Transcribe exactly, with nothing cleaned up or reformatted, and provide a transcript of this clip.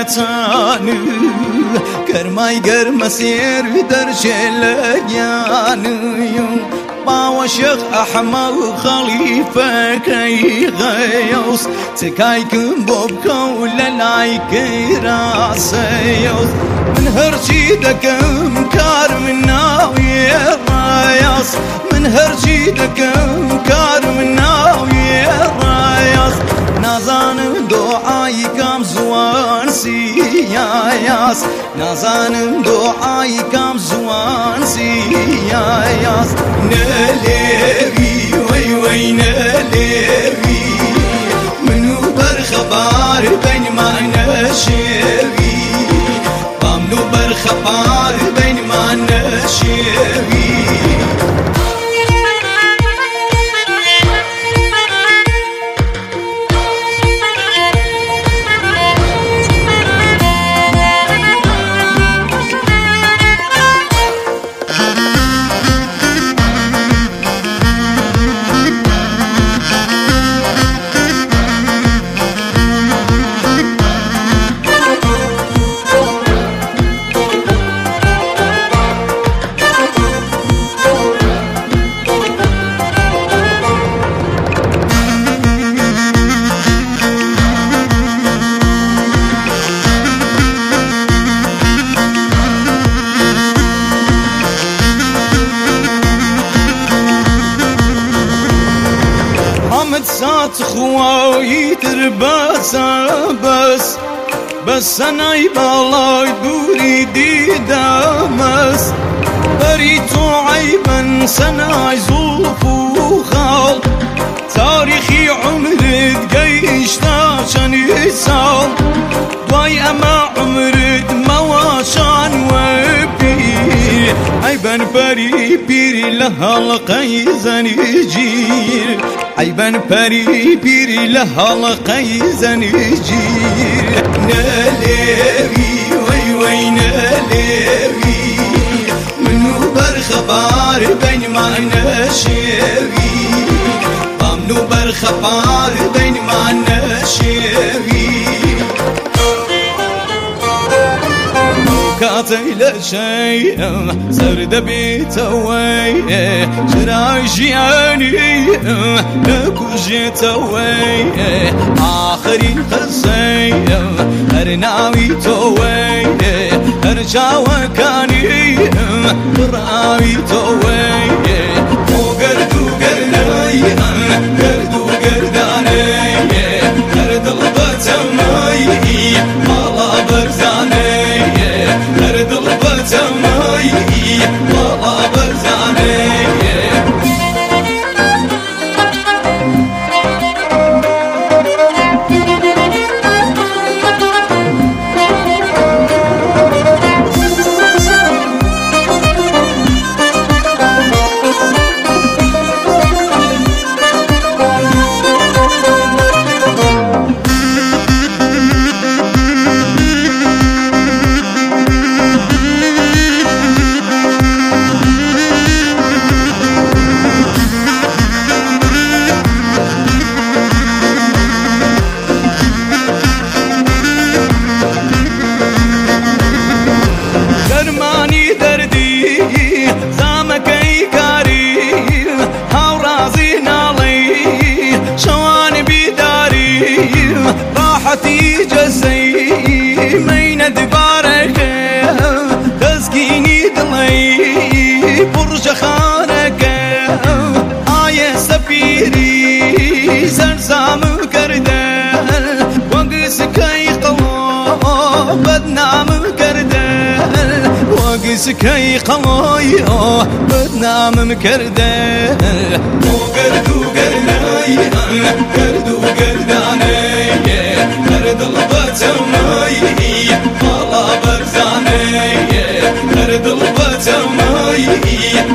نتانı Kermay germesir derşeleyanıyım باو شيخ أحمد خليفة كي غيوس تكايكم بوبكو للايك راسيوس من هرشيدكم كار من ناوي الراياس من هرشيدكم كار من ناوي الراياس نازان دعاي كام زوان سياياس نازان دعاي كام زوان سياياس نلوي وي وي نلوي منو برخبار بين ما نشوي بامنو برخبار بين ما نشوي سات خواهی ترباس بس بس أنا يبالي دوري ديدامس بريتو عيبا سنا يزوف وخال تاريخي عمرد قيشتا شان يسال دواي أما عمرد مواشان وبير عيبا بري بيري لها القيزن يجير عيبا بري بيري لها القيزن يجير نلوي وي وي نلوي منو برخبار بين ما نشوي بامنو برخبار بين ما نشوي كاتي لشيء سرد بيتوي شراي جياني لكو جيتوي آخرين خزي هرناوي توي هرجاوة كاني براوي توي وقردو قرناي قردو قرداني قرد البتمي مالا برزاني قرد البتمي مالا برزاني راحتي جسي مين دبارك تسكيني دلي برج خانك آية سفيري زرزام كردل وقسك يقلو بدنام كردل وقسك يقلو بدنام كردل وقردو قرناي قردو قرداني قرد البتمي مالا برزاني قرد البتمي